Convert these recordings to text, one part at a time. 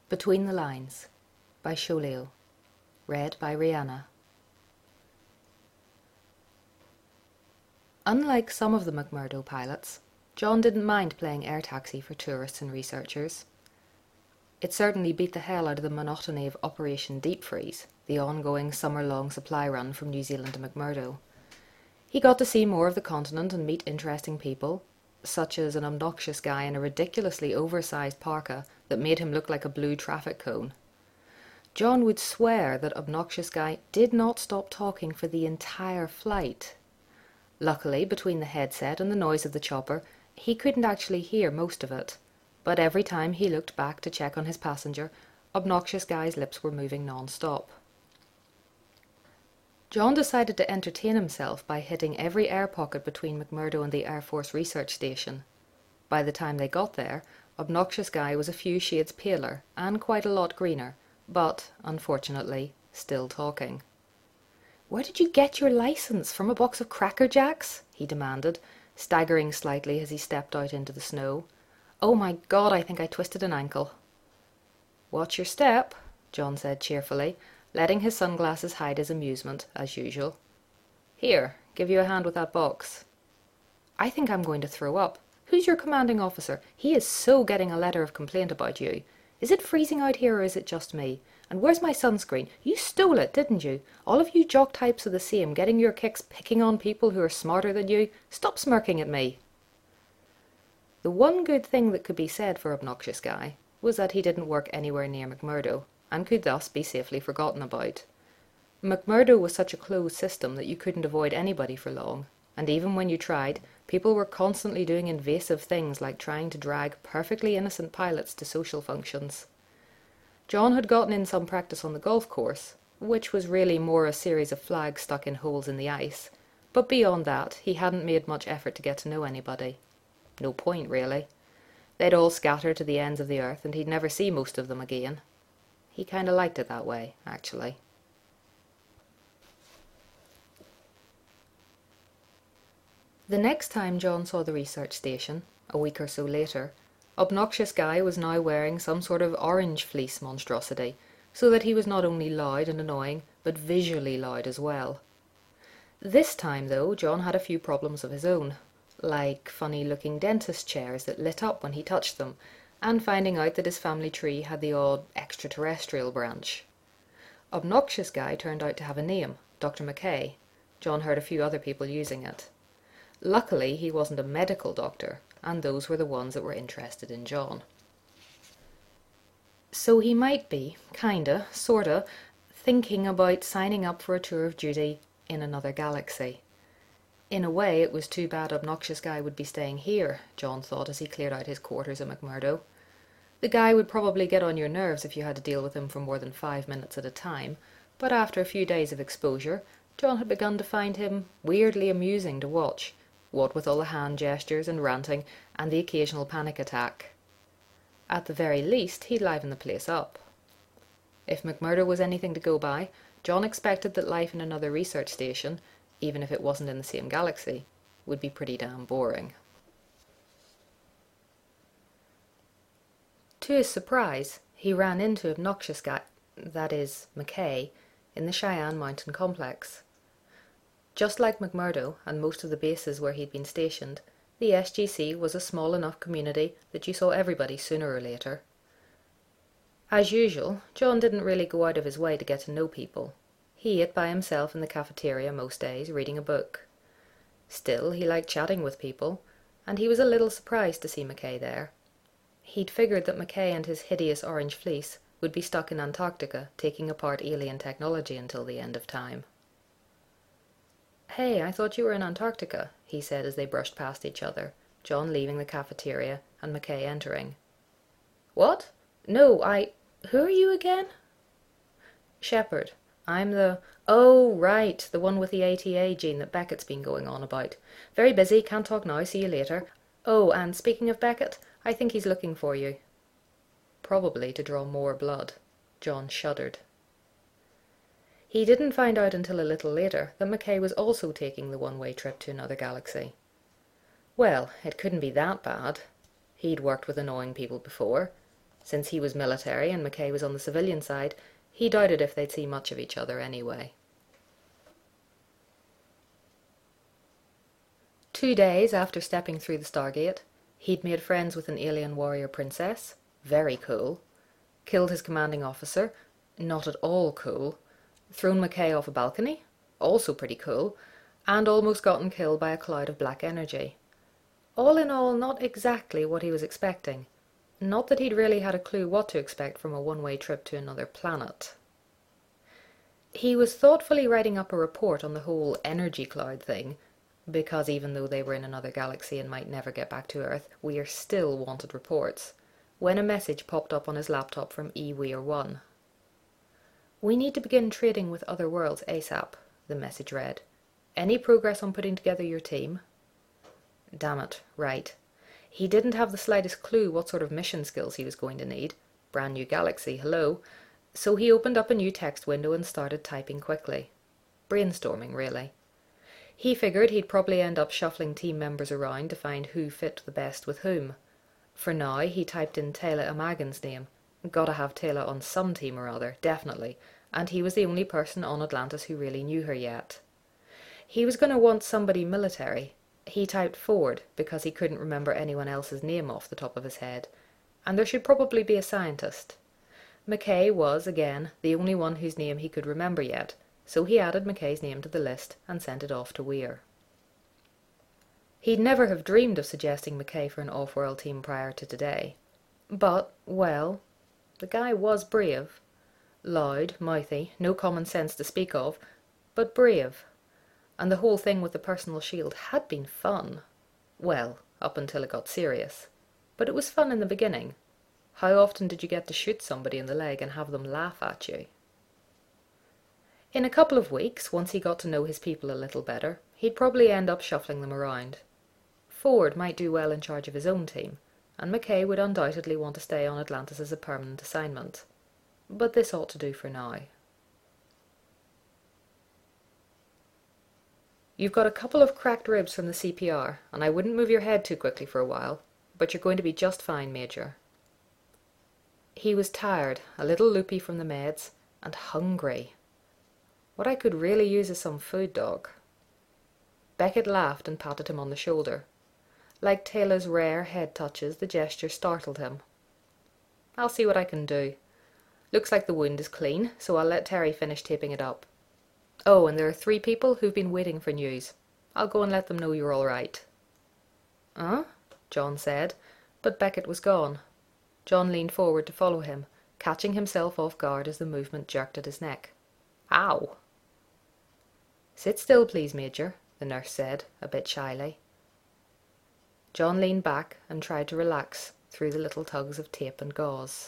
Between the Lines by Sholeo. Read by Rihanna. Unlike some of the McMurdo pilots, John didn't mind playing air taxi for tourists and researchers. It certainly beat the hell out of the monotony of Operation Deep Freeze, the ongoing summer-long supply run from New Zealand to McMurdo. He got to see more of the continent and meet interesting people, such as an obnoxious guy in a ridiculously oversized parka that made him look like a blue traffic cone. John would swear that obnoxious guy did not stop talking for the entire flight. Luckily, between the headset and the noise of the chopper, he couldn't actually hear most of it, but every time he looked back to check on his passenger, obnoxious guy's lips were moving non-stop. John decided to entertain himself by hitting every air pocket between McMurdo and the Air Force Research Station. By the time they got there, obnoxious guy was a few shades paler and quite a lot greener, but, unfortunately, still talking. "Where did you get your license? From a box of Cracker Jacks?" he demanded, staggering slightly as he stepped out into the snow. "Oh my God, I think I twisted an ankle." "Watch your step," John said cheerfully, letting his sunglasses hide his amusement, as usual. "Here, give you a hand with that box." "I think I'm going to throw up. Who's your commanding officer? He is so getting a letter of complaint about you. Is it freezing out here or is it just me? And where's my sunscreen? You stole it, didn't you? All of you jock types are the same, getting your kicks picking on people who are smarter than you. Stop smirking at me." The one good thing that could be said for obnoxious guy was that he didn't work anywhere near McMurdo, and could thus be safely forgotten about. McMurdo was such a closed system that you couldn't avoid anybody for long, and even when you tried, people were constantly doing invasive things like trying to drag perfectly innocent pilots to social functions. John had gotten in some practice on the golf course, which was really more a series of flags stuck in holes in the ice, but beyond that he hadn't made much effort to get to know anybody. No point, really. They'd all scatter to the ends of the earth and he'd never see most of them again. He kind of liked it that way, actually. The next time John saw the research station, a week or so later, obnoxious guy was now wearing some sort of orange fleece monstrosity, so that he was not only loud and annoying, but visually loud as well. This time, though, John had a few problems of his own, like funny-looking dentist chairs that lit up when he touched them, and finding out that his family tree had the odd extraterrestrial branch. Obnoxious guy turned out to have a name, Dr. McKay. John heard a few other people using it. Luckily, he wasn't a medical doctor, and those were the ones that were interested in John. So he might be, kinda, sorta, thinking about signing up for a tour of duty in another galaxy. In a way, it was too bad obnoxious guy would be staying here, John thought as he cleared out his quarters at McMurdo. The guy would probably get on your nerves if you had to deal with him for more than 5 minutes at a time, but after a few days of exposure, John had begun to find him weirdly amusing to watch, what with all the hand gestures and ranting and the occasional panic attack. At the very least, he'd liven the place up. If McMurdo was anything to go by, John expected that life in another research station, even if it wasn't in the same galaxy, would be pretty damn boring. To his surprise, he ran into obnoxious guy, that is, McKay, in the Cheyenne Mountain Complex. Just like McMurdo and most of the bases where he'd been stationed, the SGC was a small enough community that you saw everybody sooner or later. As usual, John didn't really go out of his way to get to know people. He ate by himself in the cafeteria most days, reading a book. Still, he liked chatting with people, and he was a little surprised to see McKay there. He'd figured that McKay and his hideous orange fleece would be stuck in Antarctica taking apart alien technology until the end of time. "Hey, I thought you were in Antarctica," he said as they brushed past each other, John leaving the cafeteria and McKay entering. "What? No, Who are you again?" "Shepard. I'm the—" "Oh, right, the one with the ATA gene that Beckett's been going on about. Very busy, can't talk now, see you later. Oh, and speaking of Beckett, I think he's looking for you." Probably to draw more blood. John shuddered. He didn't find out until a little later that McKay was also taking the one-way trip to another galaxy. Well, it couldn't be that bad. He'd worked with annoying people before. Since he was military and McKay was on the civilian side, he doubted if they'd see much of each other anyway. 2 days after stepping through the Stargate, he'd made friends with an alien warrior princess, very cool, killed his commanding officer, not at all cool, thrown McKay off a balcony, also pretty cool, and almost gotten killed by a cloud of black energy. All in all, not exactly what he was expecting. Not that he'd really had a clue what to expect from a one-way trip to another planet. He was thoughtfully writing up a report on the whole energy cloud thing, because even though they were in another galaxy and might never get back to Earth, Weir still wanted reports, when a message popped up on his laptop from E-Weir-1. "We need to begin trading with other worlds ASAP," the message read. "Any progress on putting together your team?" Damn it, right. He didn't have the slightest clue what sort of mission skills he was going to need. Brand new galaxy, hello. So he opened up a new text window and started typing quickly. Brainstorming, really. He figured he'd probably end up shuffling team members around to find who fit the best with whom. For now, he typed in Taylor Amagan's name. Gotta have Taylor on some team or other, definitely, and he was the only person on Atlantis who really knew her yet. He was going to want somebody military. He typed Ford because he couldn't remember anyone else's name off the top of his head, and there should probably be a scientist. McKay was, again, the only one whose name he could remember yet, so he added McKay's name to the list and sent it off to Weir. He'd never have dreamed of suggesting McKay for an off-world team prior to today. But, well, the guy was brave. Loud, mouthy, no common sense to speak of, but brave. And the whole thing with the personal shield had been fun. Well, up until it got serious. But it was fun in the beginning. How often did you get to shoot somebody in the leg and have them laugh at you? In a couple of weeks, once he got to know his people a little better, he'd probably end up shuffling them around. Ford might do well in charge of his own team, and McKay would undoubtedly want to stay on Atlantis as a permanent assignment. But this ought to do for now. "You've got a couple of cracked ribs from the CPR, and I wouldn't move your head too quickly for a while, but you're going to be just fine, Major." He was tired, a little loopy from the meds, and hungry. What I could really use is some food, Doc. Beckett laughed and patted him on the shoulder. Like Taylor's rare head touches, the gesture startled him. "I'll see what I can do. Looks like the wound is clean, so I'll let Terry finish taping it up. Oh, and there are 3 people who've been waiting for news. I'll go and let them know you're all right." "Huh?" John said, but Beckett was gone. John leaned forward to follow him, catching himself off guard as the movement jerked at his neck. Ow! "Sit still, please, Major," the nurse said, a bit shyly. John leaned back and tried to relax through the little tugs of tape and gauze.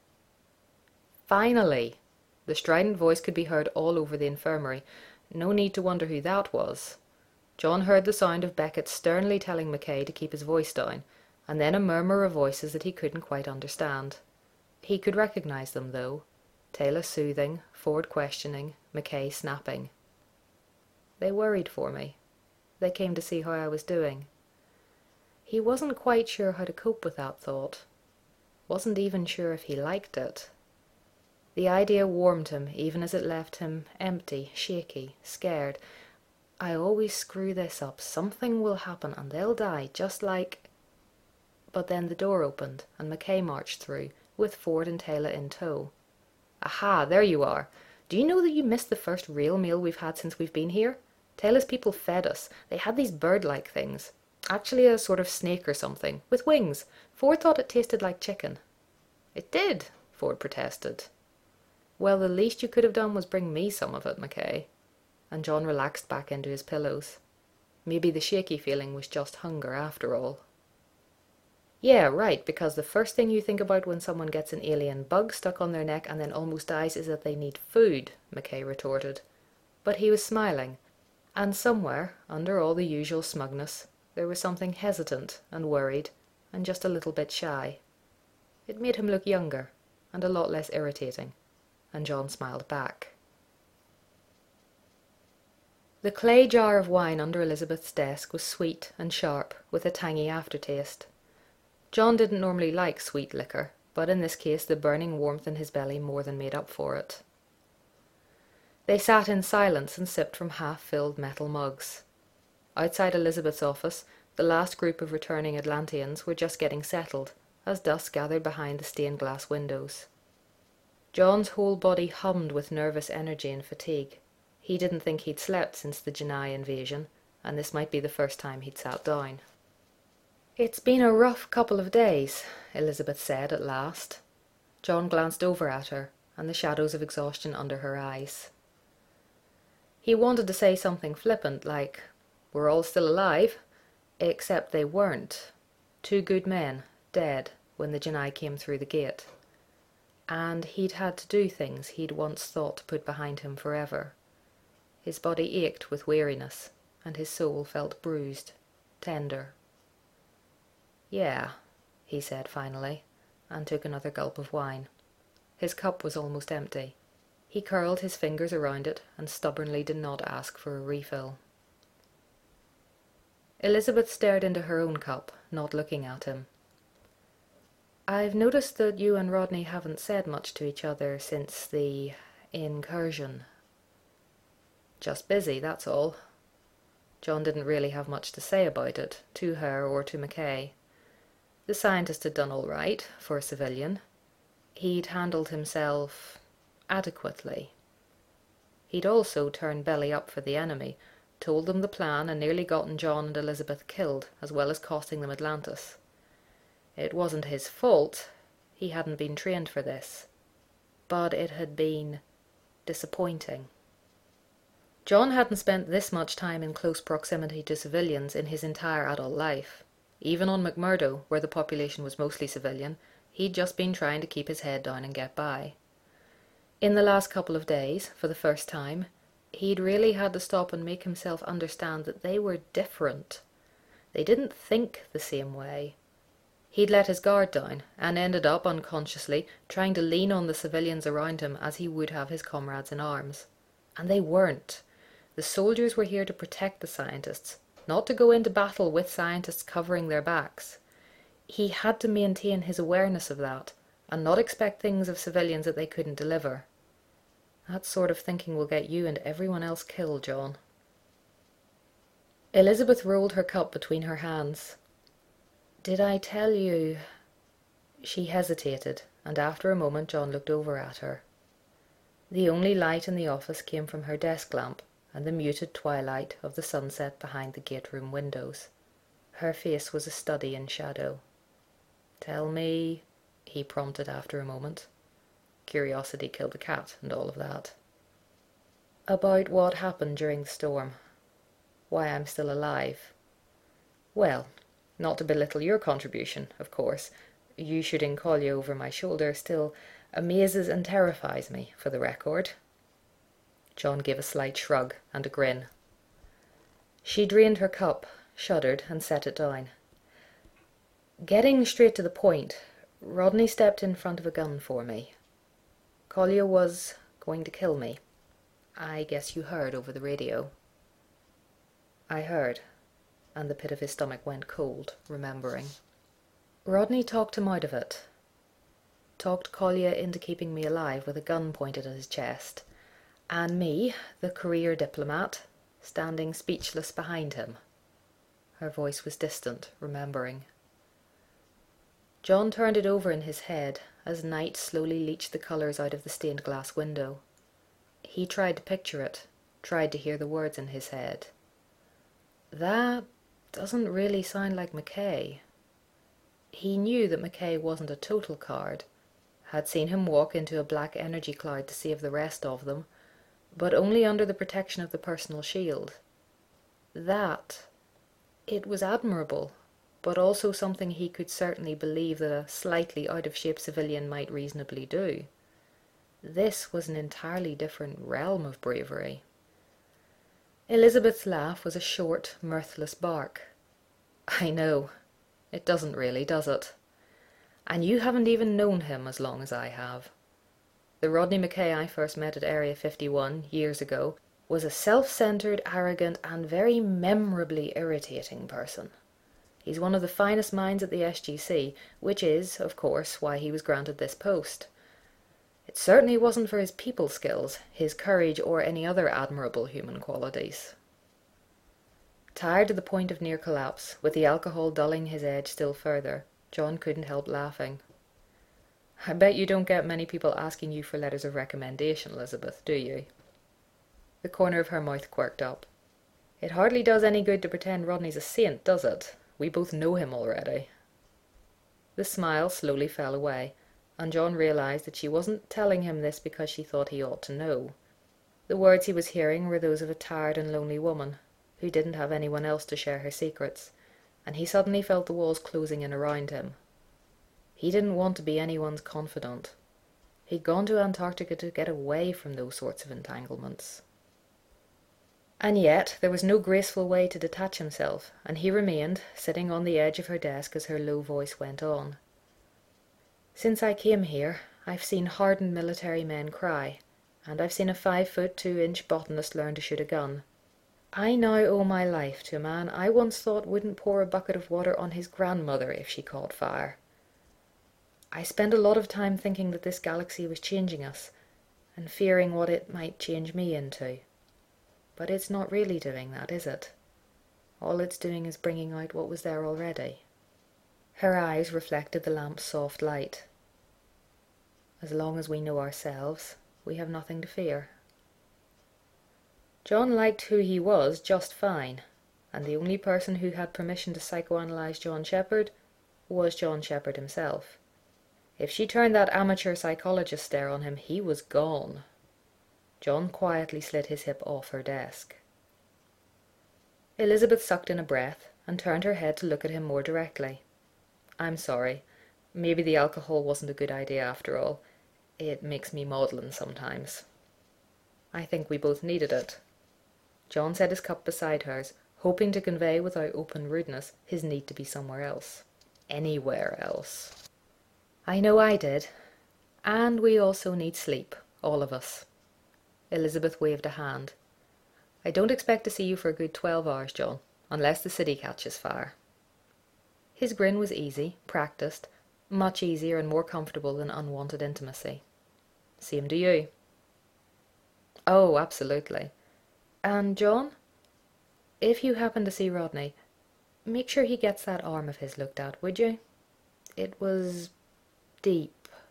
Finally! The strident voice could be heard all over the infirmary. No need to wonder who that was. John heard the sound of Beckett sternly telling McKay to keep his voice down, and then a murmur of voices that he couldn't quite understand. He could recognize them, though. Taylor soothing, Ford questioning, McKay snapping. They worried for me. They came to see how I was doing. He wasn't quite sure how to cope with that thought. Wasn't even sure if he liked it. The idea warmed him even as it left him empty, shaky, scared. I always screw this up. Something will happen and they'll die, just like... But then the door opened and McKay marched through, with Ford and Taylor in tow. Aha, there you are. Do you know that you missed the first real meal we've had since we've been here? Taylor's people fed us. They had these bird-like things. Actually a sort of snake or something, with wings. Ford thought it tasted like chicken. It did, Ford protested. Well, the least you could have done was bring me some of it, McKay. And John relaxed back into his pillows. Maybe the shaky feeling was just hunger after all. Yeah, right, because the first thing you think about when someone gets an alien bug stuck on their neck and then almost dies is that they need food, McKay retorted. But he was smiling, and somewhere, under all the usual smugness, there was something hesitant and worried and just a little bit shy. It made him look younger and a lot less irritating, and John smiled back. The clay jar of wine under Elizabeth's desk was sweet and sharp, with a tangy aftertaste. John didn't normally like sweet liquor, but in this case the burning warmth in his belly more than made up for it. They sat in silence and sipped from half-filled metal mugs. Outside Elizabeth's office, the last group of returning Atlanteans were just getting settled, as dusk gathered behind the stained-glass windows. John's whole body hummed with nervous energy and fatigue. He didn't think he'd slept since the Genii invasion, and this might be the first time he'd sat down. "It's been a rough couple of days," Elizabeth said at last. John glanced over at her, and the shadows of exhaustion under her eyes. He wanted to say something flippant, like, "We're all still alive," except they weren't. 2 good men, dead, when the Genii came through the gate. And he'd had to do things he'd once thought to put behind him forever. His body ached with weariness, and his soul felt bruised, tender. "Yeah," he said finally, and took another gulp of wine. His cup was almost empty. He curled his fingers around it and stubbornly did not ask for a refill. Elizabeth stared into her own cup, not looking at him. "I've noticed that you and Rodney haven't said much to each other since the incursion." "Just busy, that's all." John didn't really have much to say about it, to her or to McKay. The scientist had done all right, for a civilian. He'd handled himself adequately. He'd also turned belly up for the enemy, told them the plan, and nearly gotten John and Elizabeth killed, as well as costing them Atlantis. It wasn't his fault. He hadn't been trained for this. But it had been disappointing. John hadn't spent this much time in close proximity to civilians in his entire adult life. Even on McMurdo, where the population was mostly civilian, he'd just been trying to keep his head down and get by. In the last couple of days, for the first time, he'd really had to stop and make himself understand that they were different. They didn't think the same way. He'd let his guard down, and ended up, unconsciously, trying to lean on the civilians around him as he would have his comrades in arms. And they weren't. The soldiers were here to protect the scientists, not to go into battle with scientists covering their backs. He had to maintain his awareness of that, and not expect things of civilians that they couldn't deliver. That sort of thinking will get you and everyone else killed, John. Elizabeth rolled her cup between her hands. "Did I tell you—" She hesitated, and after a moment John looked over at her. The only light in the office came from her desk lamp and the muted twilight of the sunset behind the gate-room windows. Her face was a study in shadow. "Tell me," he prompted after a moment. Curiosity killed the cat and all of that. "About what happened during the storm. Why I'm still alive. Well, not to belittle your contribution, of course. You shooting Collier over my shoulder still amazes and terrifies me, for the record." John gave a slight shrug and a grin. She drained her cup, shuddered, and set it down. "Getting straight to the point, Rodney stepped in front of a gun for me. Collier was going to kill me. I guess you heard over the radio." "I heard," and the pit of his stomach went cold, remembering. "Rodney talked him out of it. Talked Collier into keeping me alive with a gun pointed at his chest, and me, the career diplomat, standing speechless behind him." Her voice was distant, remembering. John turned it over in his head as night slowly leached the colours out of the stained glass window. He tried to picture it, tried to hear the words in his head. That doesn't really sound like McKay. He knew that McKay wasn't a total coward, had seen him walk into a black energy cloud to save the rest of them, but only under the protection of the personal shield. It was admirable, but also something he could certainly believe that a slightly out-of-shape civilian might reasonably do. This was an entirely different realm of bravery. Elizabeth's laugh was a short, mirthless bark. "I know. It doesn't really, does it? And you haven't even known him as long as I have. The Rodney McKay I first met at Area 51 years ago was a self-centered, arrogant, and very memorably irritating person. He's one of the finest minds at the SGC, which is, of course, why he was granted this post. It certainly wasn't for his people skills, his courage, or any other admirable human qualities. Tired to the point of near collapse, with the alcohol dulling his edge still further, John couldn't help laughing. "I bet you don't get many people asking you for letters of recommendation, Elizabeth, do you?" The corner of her mouth quirked up. "It hardly does any good to pretend Rodney's a saint, does it? We both know him already." The smile slowly fell away, and John realized that she wasn't telling him this because she thought he ought to know. The words he was hearing were those of a tired and lonely woman, who didn't have anyone else to share her secrets, and he suddenly felt the walls closing in around him. He didn't want to be anyone's confidant. He'd gone to Antarctica to get away from those sorts of entanglements. And yet there was no graceful way to detach himself, and he remained, sitting on the edge of her desk as her low voice went on. "Since I came here, I've seen hardened military men cry, and I've seen a 5'2" botanist learn to shoot a gun. I now owe my life to a man I once thought wouldn't pour a bucket of water on his grandmother if she caught fire. I spent a lot of time thinking that this galaxy was changing us, and fearing what it might change me into. But it's not really doing that, is it? All it's doing is bringing out what was there already." Her eyes reflected the lamp's soft light. "As long as we know ourselves, we have nothing to fear." John liked who he was just fine, and the only person who had permission to psychoanalyze John Shepherd was John Shepherd himself. If she turned that amateur psychologist stare on him, he was gone. John quietly slid his hip off her desk. Elizabeth sucked in a breath and turned her head to look at him more directly. "I'm sorry. Maybe the alcohol wasn't a good idea after all. It makes me maudlin sometimes." "I think we both needed it." John set his cup beside hers, hoping to convey without open rudeness his need to be somewhere else. Anywhere else. "I know I did. And we also need sleep, all of us." Elizabeth waved a hand. "I don't expect to see you for a good 12 hours, John, unless the city catches fire." His grin was easy, practiced, much easier and more comfortable than unwanted intimacy. "Same to you." "Oh, absolutely. And, John, if you happen to see Rodney, make sure he gets that arm of his looked at, would you? It was deep."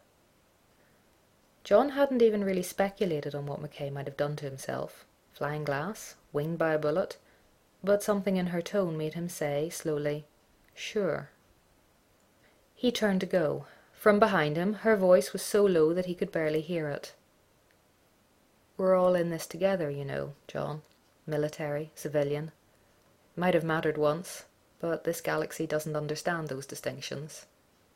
John hadn't even really speculated on what McKay might have done to himself. Flying glass, winged by a bullet, but something in her tone made him say, slowly, "Sure." He turned to go. From behind him, her voice was so low that he could barely hear it. "We're all in this together, you know, John. Military, civilian. Might have mattered once, but this galaxy doesn't understand those distinctions."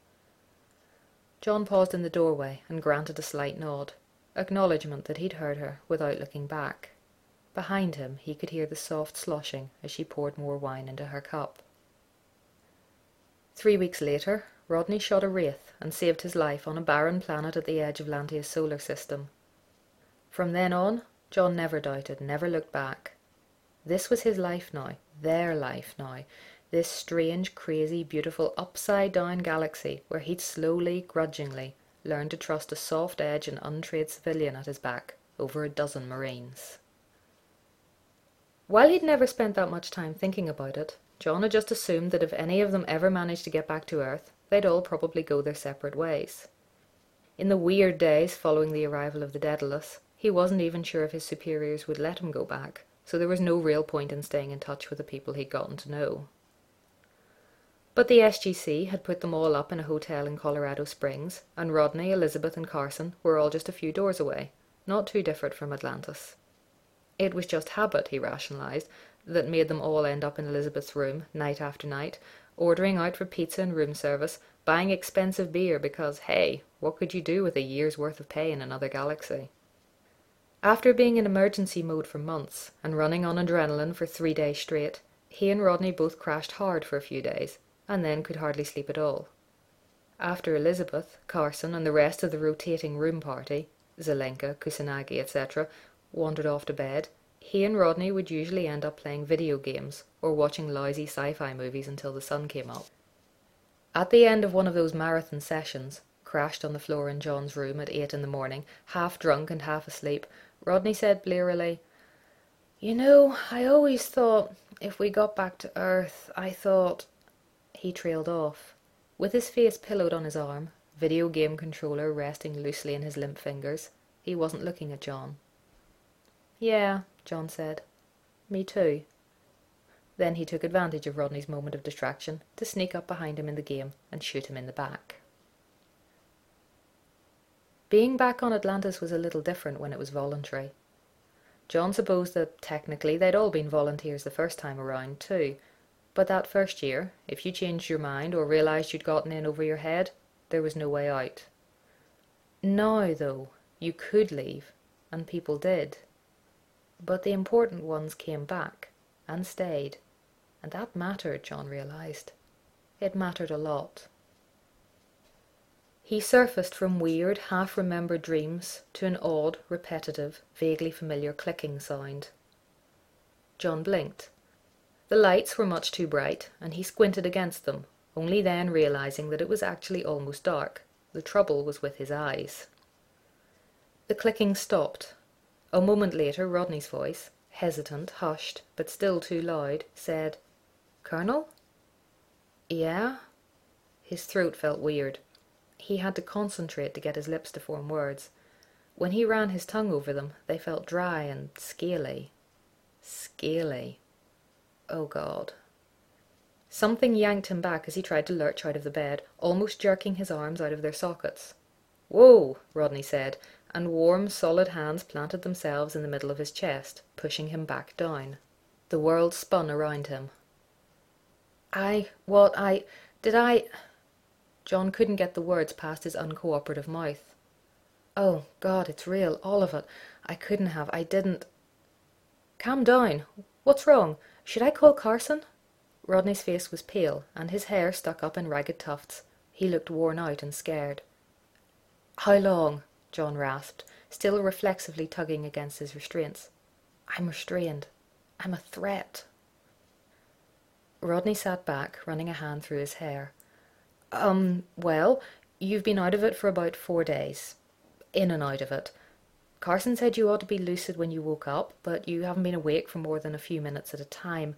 John paused in the doorway and granted a slight nod, acknowledgement that he'd heard her without looking back. Behind him he could hear the soft sloshing as she poured more wine into her cup. 3 weeks later, Rodney shot a wraith and saved his life on a barren planet at the edge of Lantia's solar system. From then on, John never doubted, never looked back. This was his life now, their life now, this strange, crazy, beautiful, upside-down galaxy where he'd slowly, grudgingly, learned to trust a soft edge and untrained civilian at his back over a dozen Marines. While he'd never spent that much time thinking about it, John had just assumed that if any of them ever managed to get back to Earth, they'd all probably go their separate ways. In the weird days following the arrival of the Daedalus, he wasn't even sure if his superiors would let him go back, so there was no real point in staying in touch with the people he'd gotten to know. But the SGC had put them all up in a hotel in Colorado Springs, and Rodney, Elizabeth and Carson were all just a few doors away, not too different from Atlantis. It was just habit, he rationalized, that made them all end up in Elizabeth's room, night after night, ordering out for pizza and room service, buying expensive beer because, hey, what could you do with a year's worth of pay in another galaxy? After being in emergency mode for months, and running on adrenaline for 3 days straight, he and Rodney both crashed hard for a few days, and then could hardly sleep at all. After Elizabeth, Carson, and the rest of the rotating room party, Zelenka, Kusanagi, etc., wandered off to bed, He and Rodney would usually end up playing video games or watching lousy sci-fi movies until the sun came up. At the end of one of those marathon sessions, crashed on the floor in John's room at 8 in the morning, half drunk and half asleep, Rodney said blearily, "You know, I always thought, if we got back to Earth, I thought—" He trailed off. With his face pillowed on his arm, video game controller resting loosely in his limp fingers, he wasn't looking at John. "Yeah," John said. "Me too." Then he took advantage of Rodney's moment of distraction to sneak up behind him in the game and shoot him in the back. Being back on Atlantis was a little different when it was voluntary. John supposed that technically they'd all been volunteers the first time around too, but that first year, if you changed your mind or realised you'd gotten in over your head, there was no way out. Now, though, you could leave, and people did. But the important ones came back, and stayed, and that mattered, John realised. It mattered a lot. He surfaced from weird, half-remembered dreams to an odd, repetitive, vaguely familiar clicking sound. John blinked. The lights were much too bright, and he squinted against them, only then realising that it was actually almost dark. The trouble was with his eyes. The clicking stopped. A moment later, Rodney's voice, hesitant, hushed, but still too loud, said, "Colonel?" "Yeah?" His throat felt weird. He had to concentrate to get his lips to form words. When he ran his tongue over them, they felt dry and scaly. Scaly. Oh, God. Something yanked him back as he tried to lurch out of the bed, almost jerking his arms out of their sockets. "Whoa," Rodney said, and warm, solid hands planted themselves in the middle of his chest, pushing him back down. The world spun around him. Did I... John couldn't get the words past his uncooperative mouth. "Oh, God, it's real, all of it. I didn't—" "Calm down. What's wrong? Should I call Carson?" Rodney's face was pale, and his hair stuck up in ragged tufts. He looked worn out and scared. "How long?" John rasped, still reflexively tugging against his restraints. "I'm restrained. I'm a threat." Rodney sat back, running a hand through his hair. Well, you've been out of it for about 4 days. In and out of it. Carson said you ought to be lucid when you woke up, but you haven't been awake for more than a few minutes at a time.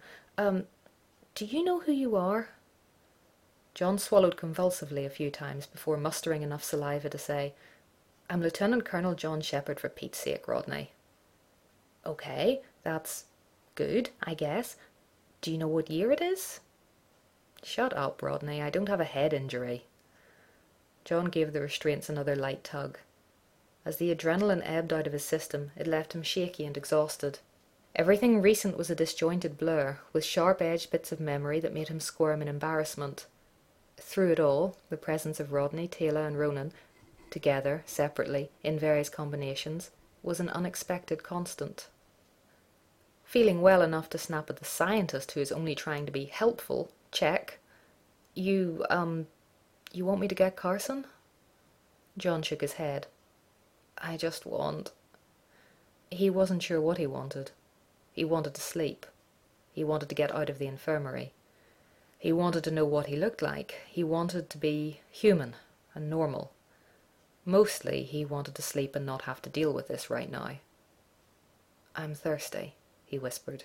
Do you know who you are?" John swallowed convulsively a few times before mustering enough saliva to say, "I'm Lieutenant Colonel John Shepherd, for Pete's sake, Rodney." "Okay, that's good, I guess. Do you know what year it is?" "Shut up, Rodney. I don't have a head injury." John gave the restraints another light tug. As the adrenaline ebbed out of his system, it left him shaky and exhausted. Everything recent was a disjointed blur, with sharp-edged bits of memory that made him squirm in embarrassment. Through it all, the presence of Rodney, Taylor, and Ronan, together, separately, in various combinations, was an unexpected constant. Feeling well enough to snap at the scientist who is only trying to be helpful, check. You want me to get Carson?" John shook his head. "I just want—" He wasn't sure what he wanted. He wanted to sleep. He wanted to get out of the infirmary. He wanted to know what he looked like. He wanted to be human and normal. Mostly, he wanted to sleep and not have to deal with this right now. "I'm thirsty," he whispered.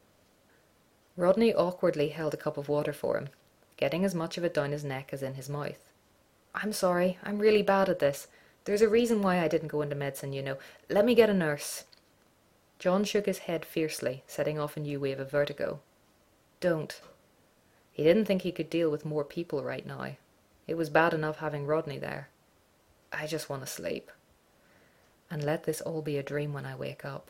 Rodney awkwardly held a cup of water for him, getting as much of it down his neck as in his mouth. "I'm sorry. I'm really bad at this. There's a reason why I didn't go into medicine, you know. Let me get a nurse." John shook his head fiercely, setting off a new wave of vertigo. "Don't." He didn't think he could deal with more people right now. It was bad enough having Rodney there. "I just want to sleep. And let this all be a dream when I wake up."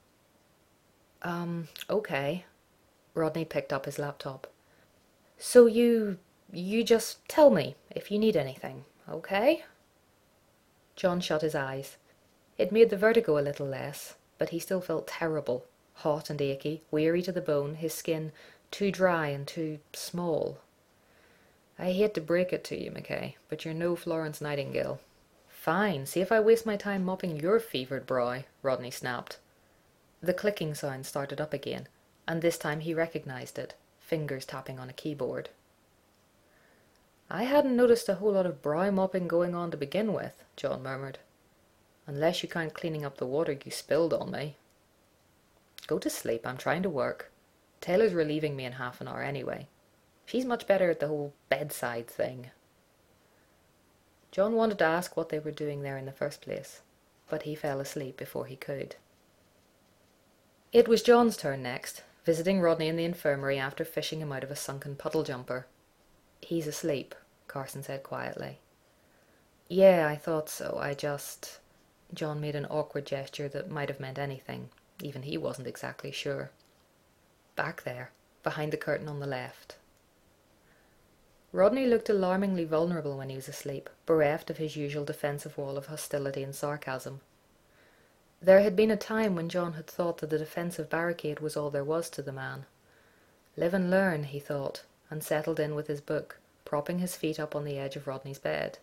Okay." Rodney picked up his laptop. "So you just tell me if you need anything, okay?" John shut his eyes. It made the vertigo a little less, but he still felt terrible, hot and achy, weary to the bone, his skin too dry and too small. "I hate to break it to you, McKay, but you're no Florence Nightingale." "Fine, see if I waste my time mopping your fevered brow," Rodney snapped. The clicking sound started up again, and this time he recognized it, fingers tapping on a keyboard. "I hadn't noticed a whole lot of brow mopping going on to begin with," John murmured. "Unless you count cleaning up the water you spilled on me." "Go to sleep, I'm trying to work. Taylor's relieving me in half an hour anyway. She's much better at the whole bedside thing." John wanted to ask what they were doing there in the first place, but he fell asleep before he could. It was John's turn next, visiting Rodney in the infirmary after fishing him out of a sunken puddle jumper. "He's asleep," Carson said quietly. "Yeah, I thought so. John made an awkward gesture that might have meant anything. Even he wasn't exactly sure. "Back there, behind the curtain on the left." Rodney looked alarmingly vulnerable when he was asleep, bereft of his usual defensive wall of hostility and sarcasm. There had been a time when John had thought that the defensive barricade was all there was to the man. Live and learn, he thought, and settled in with his book, propping his feet up on the edge of Rodney's bed.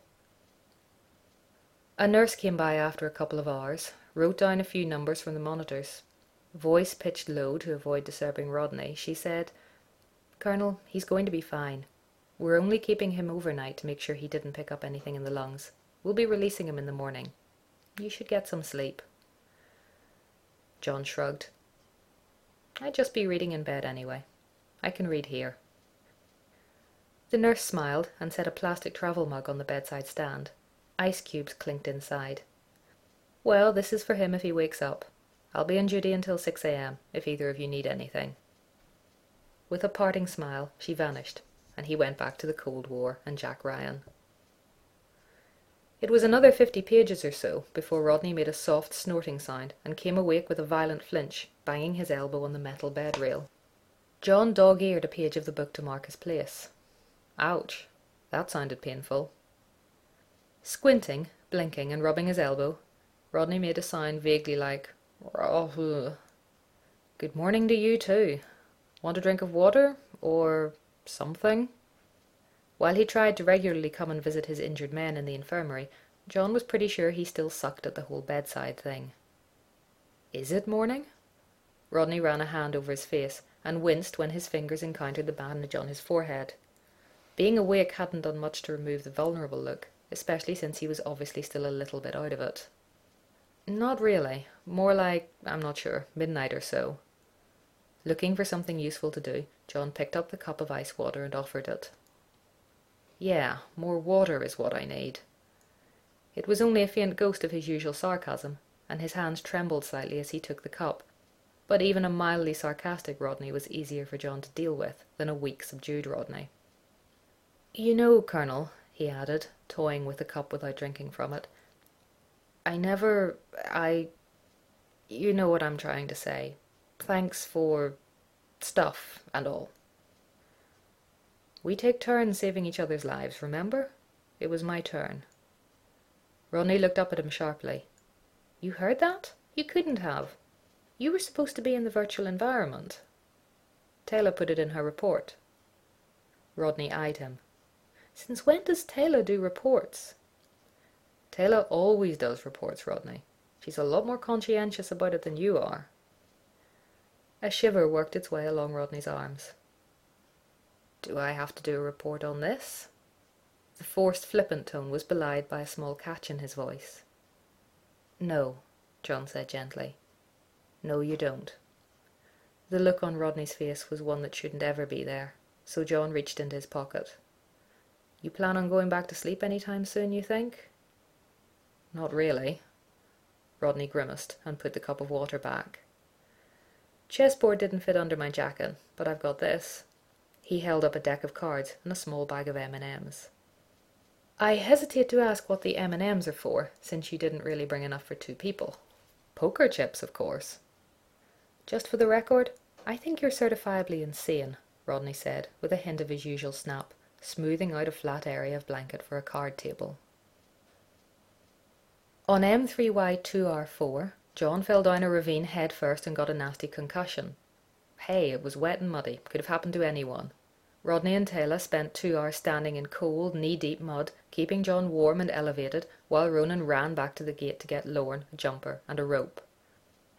A nurse came by after a couple of hours, wrote down a few numbers from the monitors. Voice pitched low to avoid disturbing Rodney, she said, "Colonel, he's going to be fine. We're only keeping him overnight to make sure he didn't pick up anything in the lungs. We'll be releasing him in the morning. You should get some sleep." John shrugged. "I'd just be reading in bed anyway. I can read here." The nurse smiled and set a plastic travel mug on the bedside stand. Ice cubes clinked inside. "Well, this is for him if he wakes up. I'll be on duty until 6 a.m. if either of you need anything." With a parting smile, she vanished, and he went back to the Cold War and Jack Ryan. It was another 50 pages or so before Rodney made a soft snorting sound and came awake with a violent flinch, banging his elbow on the metal bed rail. John dog-eared a page of the book to mark his place. Ouch, that sounded painful. Squinting, blinking, and rubbing his elbow, Rodney made a sound vaguely like, "Oh, good morning to you too. Want a drink of water? Or something?" While he tried to regularly come and visit his injured men in the infirmary, John was pretty sure he still sucked at the whole bedside thing. "Is it morning?" Rodney ran a hand over his face and winced when his fingers encountered the bandage on his forehead. Being awake hadn't done much to remove the vulnerable look, especially since he was obviously still a little bit out of it. "Not really. More like, I'm not sure, midnight or so." Looking for something useful to do, John picked up the cup of ice water and offered it. "Yeah, more water is what I need." It was only a faint ghost of his usual sarcasm, and his hands trembled slightly as he took the cup, but even a mildly sarcastic Rodney was easier for John to deal with than a weak, subdued Rodney. "You know, Colonel," he added, toying with the cup without drinking from it, you know what I'm trying to say. Thanks for stuff and all." "We take turns saving each other's lives, remember? It was my turn." Rodney looked up at him sharply. "You heard that? You couldn't have. You were supposed to be in the virtual environment." "Taylor put it in her report." Rodney eyed him. "Since when does Taylor do reports?" "Taylor always does reports, Rodney. She's a lot more conscientious about it than you are." A shiver worked its way along Rodney's arms. "Do I have to do a report on this?" The forced flippant tone was belied by a small catch in his voice. "No," John said gently. "No, you don't." The look on Rodney's face was one that shouldn't ever be there, so John reached into his pocket. "You plan on going back to sleep any time soon, you think?" "Not really." Rodney grimaced and put the cup of water back. "Chessboard didn't fit under my jacket, but I've got this." He held up a deck of cards and a small bag of M&Ms. "I hesitate to ask what the M&Ms are for, since you didn't really bring enough for 2 people. Poker chips, of course." "Just for the record, I think you're certifiably insane," Rodney said, with a hint of his usual snap, smoothing out a flat area of blanket for a card table. On M3Y2R4, John fell down a ravine head first and got a nasty concussion. Hey, it was wet and muddy, could have happened to anyone. Rodney and Taylor spent 2 hours standing in cold, knee-deep mud, keeping John warm and elevated, while Ronan ran back to the gate to get Lorne, a jumper, and a rope.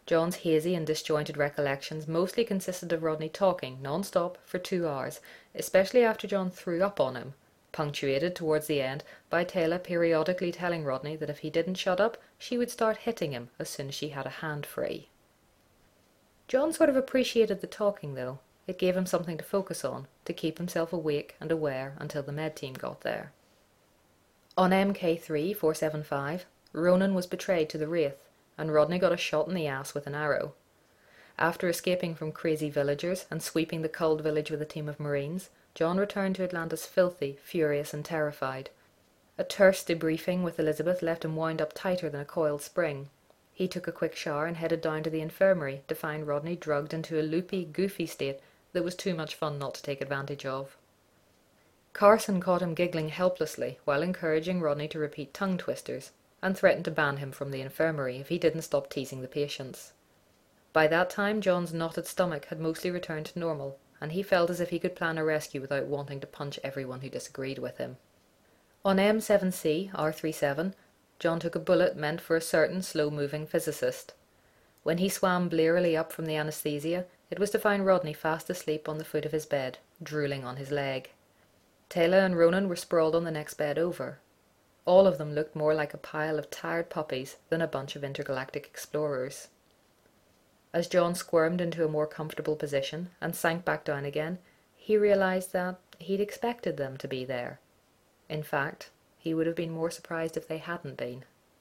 John's hazy and disjointed recollections mostly consisted of Rodney talking non-stop for 2 hours, especially after John threw up on him, punctuated towards the end by Taylor periodically telling Rodney that if he didn't shut up, she would start hitting him as soon as she had a hand free. John sort of appreciated the talking, though. It gave him something to focus on, to keep himself awake and aware until the med team got there. On MK3-475, Ronan was betrayed to the Wraith, and Rodney got a shot in the ass with an arrow. After escaping from crazy villagers and sweeping the culled village with a team of Marines, John returned to Atlantis filthy, furious and terrified. A terse debriefing with Elizabeth left him wound up tighter than a coiled spring. He took a quick shower and headed down to the infirmary to find Rodney drugged into a loopy, goofy state that was too much fun not to take advantage of. Carson caught him giggling helplessly while encouraging Rodney to repeat tongue twisters, and threatened to ban him from the infirmary if he didn't stop teasing the patients. By that time John's knotted stomach had mostly returned to normal, and he felt as if he could plan a rescue without wanting to punch everyone who disagreed with him. On M7C R37, John took a bullet meant for a certain slow-moving physicist. When he swam blearily up from the anaesthesia, it was to find Rodney fast asleep on the foot of his bed, drooling on his leg. Taylor and Ronan were sprawled on the next bed over. All of them looked more like a pile of tired puppies than a bunch of intergalactic explorers. As John squirmed into a more comfortable position and sank back down again, he realized that he'd expected them to be there. In fact, he would have been more surprised if they hadn't been.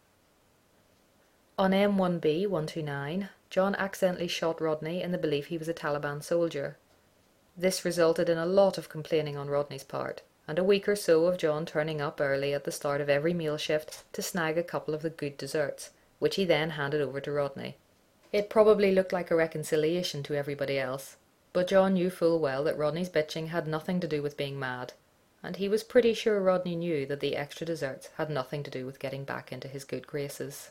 On M1B-129, John accidentally shot Rodney in the belief he was a Taliban soldier. This resulted in a lot of complaining on Rodney's part, and a week or so of John turning up early at the start of every meal shift to snag a couple of the good desserts, which he then handed over to Rodney. It probably looked like a reconciliation to everybody else, but John knew full well that Rodney's bitching had nothing to do with being mad, and he was pretty sure Rodney knew that the extra desserts had nothing to do with getting back into his good graces.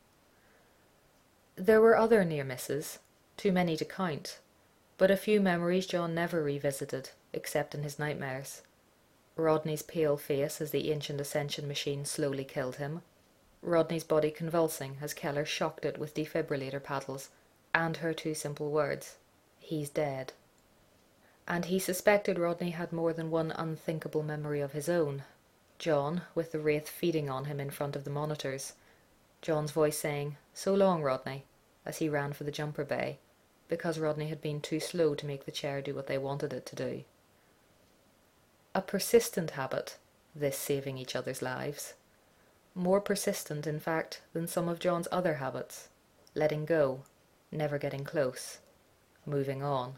There were other near misses, too many to count, but a few memories John never revisited, except in his nightmares. Rodney's pale face as the ancient ascension machine slowly killed him, Rodney's body convulsing as Keller shocked it with defibrillator paddles, and her two simple words, "He's dead." And he suspected Rodney had more than one unthinkable memory of his own. John, with the Wraith feeding on him in front of the monitors. John's voice saying, "So long, Rodney," as he ran for the jumper bay, because Rodney had been too slow to make the chair do what they wanted it to do. A persistent habit, this saving each other's lives. More persistent, in fact, than some of John's other habits. Letting go, never getting close, moving on.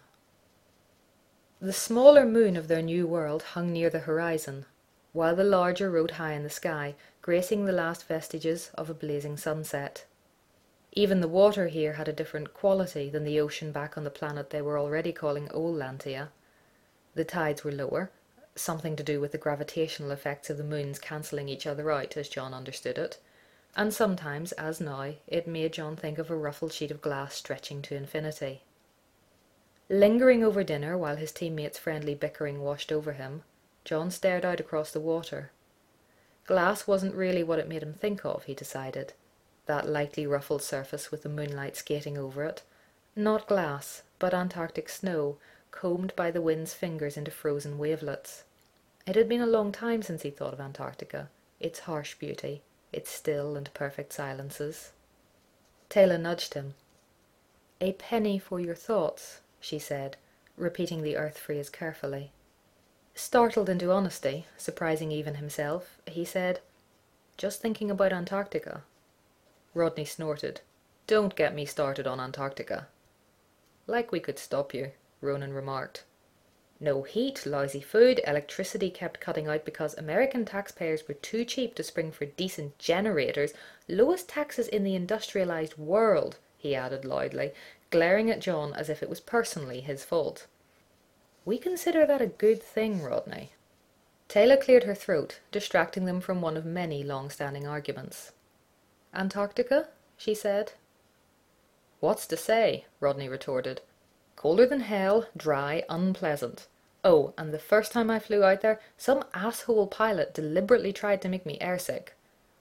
The smaller moon of their new world hung near the horizon, while the larger rode high in the sky, gracing the last vestiges of a blazing sunset. Even the water here had a different quality than the ocean back on the planet they were already calling Old Lantia. The tides were lower, something to do with the gravitational effects of the moons cancelling each other out, as John understood it, and sometimes, as now, it made John think of a ruffled sheet of glass stretching to infinity. Lingering over dinner while his teammates' friendly bickering washed over him, John stared out across the water. Glass wasn't really what it made him think of, he decided. That lightly ruffled surface with the moonlight skating over it. Not glass, but Antarctic snow, combed by the wind's fingers into frozen wavelets. It had been a long time since he thought of Antarctica, its harsh beauty, its still and perfect silences. Taylor nudged him. "A penny for your thoughts," she said, repeating the Earth phrase carefully. Startled into honesty, surprising even himself, he said, "Just thinking about Antarctica." Rodney snorted. "Don't get me started on Antarctica." "Like we could stop you," Ronan remarked. "No heat, lousy food, electricity kept cutting out because American taxpayers were too cheap to spring for decent generators, lowest taxes in the industrialized world," he added loudly, glaring at John as if it was personally his fault. "We consider that a good thing, Rodney." Taylor cleared her throat, distracting them from one of many long-standing arguments. "Antarctica?" she said. "What's to say?" Rodney retorted. "Colder than hell, dry, unpleasant. Oh, and the first time I flew out there, some asshole pilot deliberately tried to make me airsick.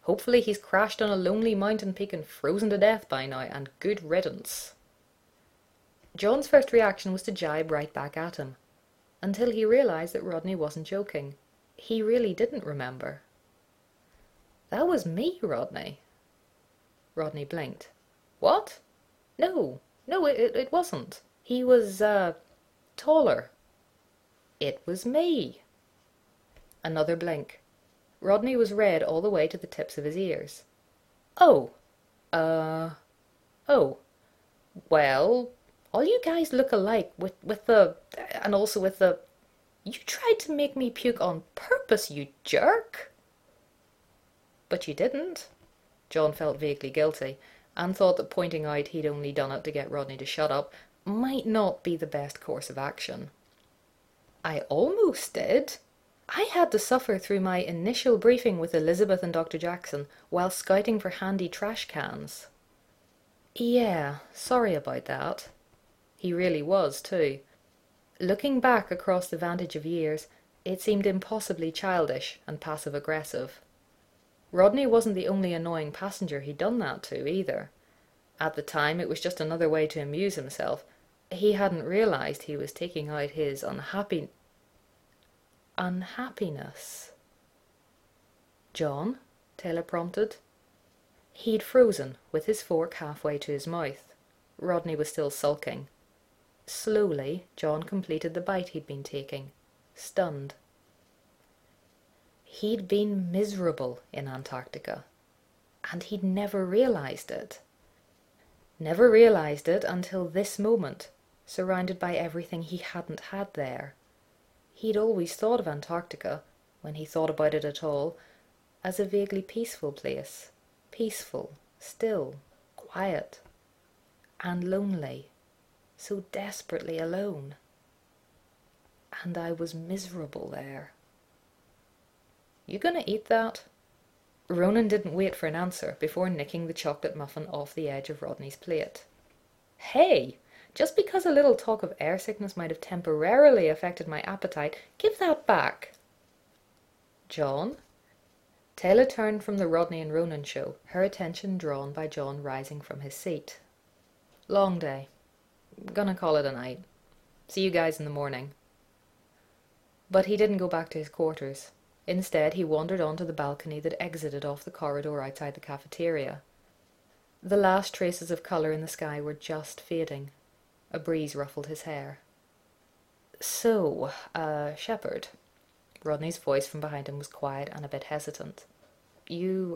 Hopefully he's crashed on a lonely mountain peak and frozen to death by now, and good riddance. John's first reaction was to jibe right back at him, until he realised that Rodney wasn't joking. He really didn't remember. "That was me, Rodney." Rodney blinked. "What? No, it wasn't. He was, taller." "It was me." Another blink. Rodney was red all the way to the tips of his ears. "Oh, oh. Well, all you guys look alike and also with the... You tried to make me puke on purpose, you jerk." "But you didn't." John felt vaguely guilty, and thought that pointing out he'd only done it to get Rodney to shut up might not be the best course of action. "I almost did. I had to suffer through my initial briefing with Elizabeth and Dr. Jackson while scouting for handy trash cans." "Yeah, sorry about that." He really was, too. Looking back across the vantage of years, it seemed impossibly childish and passive-aggressive. Rodney wasn't the only annoying passenger he'd done that to, either. At the time, it was just another way to amuse himself. He hadn't realised he was taking out his unhappiness. "John?" Taylor prompted. He'd frozen, with his fork halfway to his mouth. Rodney was still sulking. Slowly, John completed the bite he'd been taking, stunned. He'd been miserable in Antarctica, and he'd never realised it. Never realised it until this moment, surrounded by everything he hadn't had there. He'd always thought of Antarctica, when he thought about it at all, as a vaguely peaceful place. Peaceful, still, quiet, and lonely. So desperately alone. And I was miserable there. "You gonna eat that?" Ronan didn't wait for an answer before nicking the chocolate muffin off the edge of Rodney's plate. "Hey! Just because a little talk of air sickness might have temporarily affected my appetite, give that back." "John?" Taylor turned from the Rodney and Ronan show, her attention drawn by John rising from his seat. "Long day. Gonna call it a night. See you guys in the morning." But he didn't go back to his quarters. Instead, he wandered onto the balcony that exited off the corridor outside the cafeteria. The last traces of colour in the sky were just fading. A breeze ruffled his hair. "So, Shepherd." Rodney's voice from behind him was quiet and a bit hesitant. You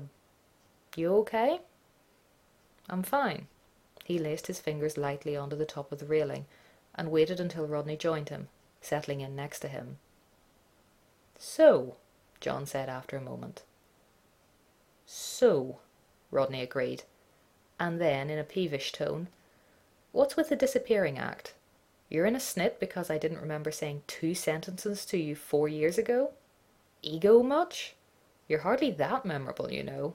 okay?" "I'm fine." He laced his fingers lightly onto the top of the railing, and waited until Rodney joined him, settling in next to him. "So," John said after a moment. "So," Rodney agreed, and then, in a peevish tone, "What's with the disappearing act? You're in a snit because I didn't remember saying 2 sentences to you 4 years ago? Ego much? You're hardly that memorable, you know."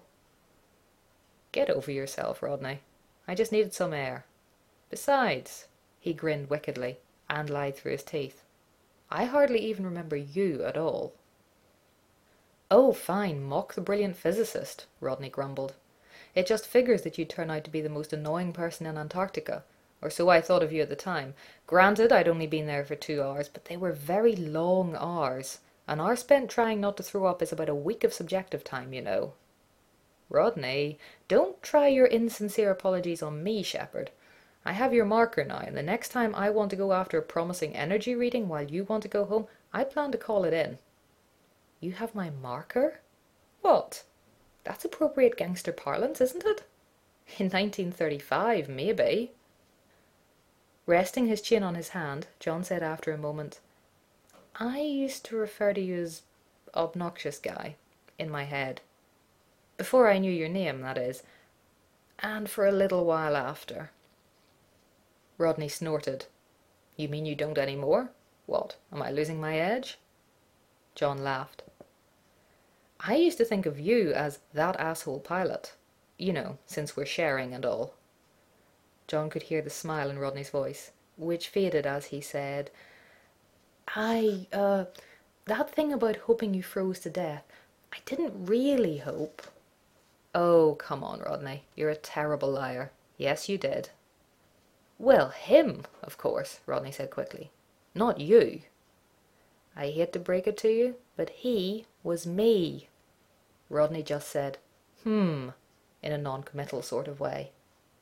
"Get over yourself, Rodney. I just needed some air. Besides," he grinned wickedly, and lied through his teeth, "I hardly even remember you at all." "Oh, fine, mock the brilliant physicist," Rodney grumbled. "It just figures that you'd turn out to be the most annoying person in Antarctica, or so I thought of you at the time. Granted, I'd only been there for 2 hours, but they were very long hours. An hour spent trying not to throw up is about a week of subjective time, you know." "Rodney, don't try your insincere apologies on me, Shepherd. I have your marker now, and the next time I want to go after a promising energy reading while you want to go home, I plan to call it in." "You have my marker? What? That's appropriate gangster parlance, isn't it?" "In 1935, maybe." Resting his chin on his hand, John said after a moment, "I used to refer to you as obnoxious guy, in my head. Before I knew your name, that is. And for a little while after." Rodney snorted. "You mean you don't any more? What, am I losing my edge?" John laughed. "I used to think of you as that asshole pilot. You know, since we're sharing and all." John could hear the smile in Rodney's voice, which faded as he said, that thing about hoping you froze to death, I didn't really hope. Oh, come on, Rodney. You're a terrible liar. Yes, you did. Well, him, of course, Rodney said quickly. Not you. I hate to break it to you, but he was me. Rodney just said, in a non-committal sort of way.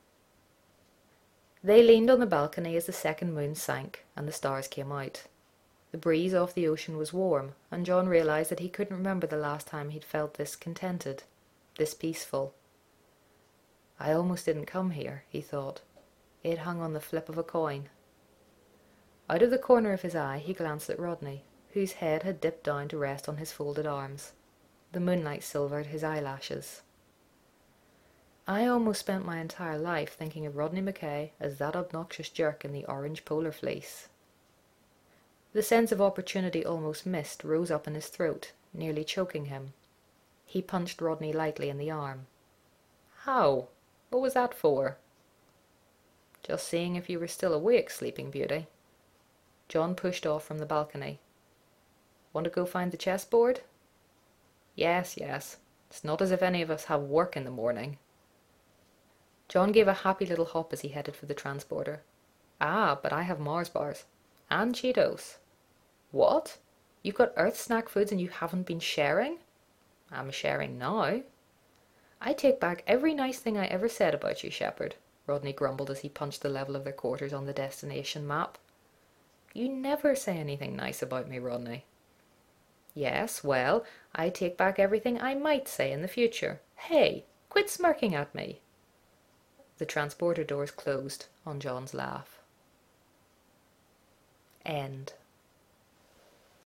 They leaned on the balcony as the second moon sank and the stars came out. The breeze off the ocean was warm, and John realized that he couldn't remember the last time he'd felt this contented, this peaceful. I almost didn't come here, he thought. It hung on the flip of a coin. Out of the corner of his eye he glanced at Rodney, whose head had dipped down to rest on his folded arms. The moonlight silvered his eyelashes. I almost spent my entire life thinking of Rodney McKay as that obnoxious jerk in the orange polar fleece. The sense of opportunity almost missed rose up in his throat, nearly choking him. He punched Rodney lightly in the arm. How? What was that for? Just seeing if you were still awake, Sleeping Beauty. John pushed off from the balcony. Want to go find the chessboard? Yes, yes. It's not as if any of us have work in the morning. John gave a happy little hop as he headed for the transporter. Ah, but I have Mars bars. And Cheetos. What? You've got Earth snack foods and you haven't been sharing? I'm sharing now. I take back every nice thing I ever said about you, Shepard, Rodney grumbled as he punched the level of their quarters on the destination map. You never say anything nice about me, Rodney. Yes, well, I take back everything I might say in the future. Hey, quit smirking at me. The transporter doors closed on John's laugh. End.